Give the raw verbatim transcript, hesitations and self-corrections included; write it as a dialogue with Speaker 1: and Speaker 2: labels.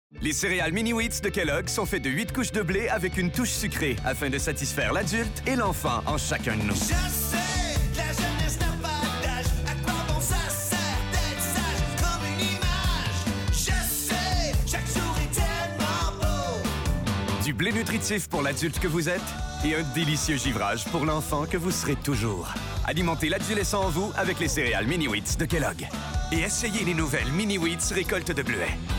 Speaker 1: Les céréales Mini Wheats de Kellogg sont faites de huit couches de blé avec une touche sucrée afin de satisfaire l'adulte et l'enfant en chacun de nous.
Speaker 2: Je sais, la jeunesse n'a pas d'âge. À quoi bon ça sert d'être sage comme une image? Je sais, chaque jour est tellement beau.
Speaker 1: Du blé nutritif pour l'adulte que vous êtes et un délicieux givrage pour l'enfant que vous serez toujours. Alimentez l'adolescent en vous avec les céréales Mini Wheats de Kellogg. Et essayez les nouvelles Mini Wheats récolte de bleuets.